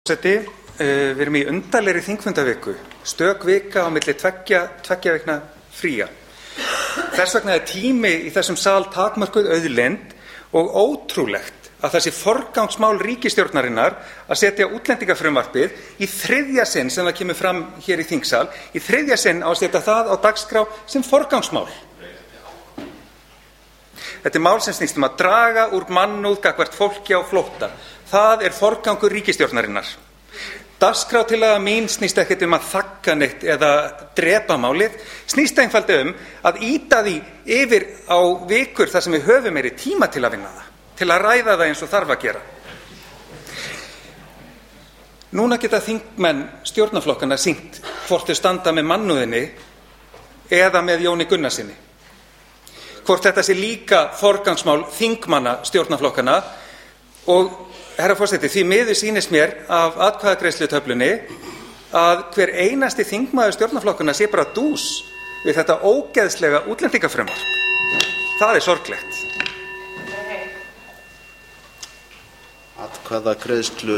Við erum í undarlegri þingfundaviku, stök vika á milli tveggja vikna fría. Þess vegna tími í þessum sal takmörkuð auðlind og ótrúlegt að það sé forgangsmál ríkisstjórnarinnar að setja útlendingafrumvarpið í þriðja sinn sem það kemur fram hér í þingsal, í þriðja sinn á að setja það á dagskrá sem forgangsmál. Þetta mál sem snýst að draga úr mannúð gagnvart fólki á flótta. Það forgangur ríkisstjórnarinnar. Dagskrártillaga mín snýst ekkert að þagga neitt eða drepa málið, snýst einfaldlega að ýta því yfir á vikur þar sem við höfum meiri tíma til að vinna það, til að ræða það eins og þarf að gera. Núna geta þingmenn stjórnarflokkanna sýnt hvort þau standa með mannúðinni eða með Jóni Gunnarsinni. Hvort þetta sé líka forgangsmál þingmanna stjórnarflokkanna og herra forseti, því miður sýnist mér af atkvæðagreiðslutöflunni að hver einasti þingmaður stjórnarflokkanna sé bara dús við þetta ógeðslega útlendingafrumvarp. Það sorglegt. Atkvæðagreiðslu